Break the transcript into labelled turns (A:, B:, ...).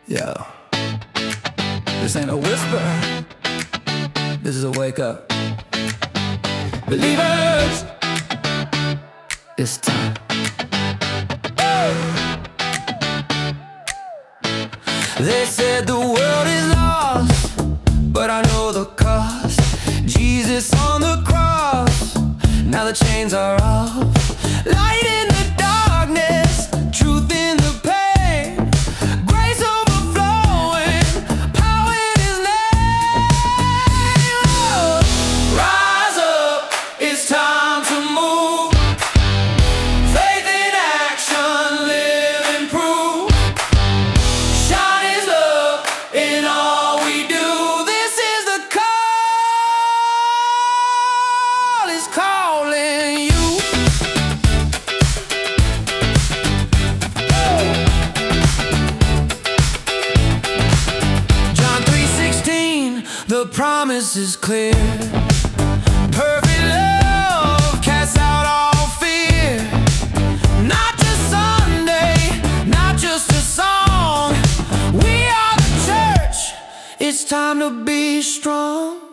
A: Yo, this ain't a whisper, this is a wake up. Believers, it's time. They said the world is lost, but I know the cost. Jesus on the cross, now the chains are off. Light in the darkness, truth in the pain, grace overflowing, power in His name. Oh, rise up, it's time to move. Faith in action, live and prove. Shine His love in all we do. This is the call, it's calling you. The promise is clear. Perfect love casts out all fear. Not just Sunday, not just a song. We are the church. It's time to be strong.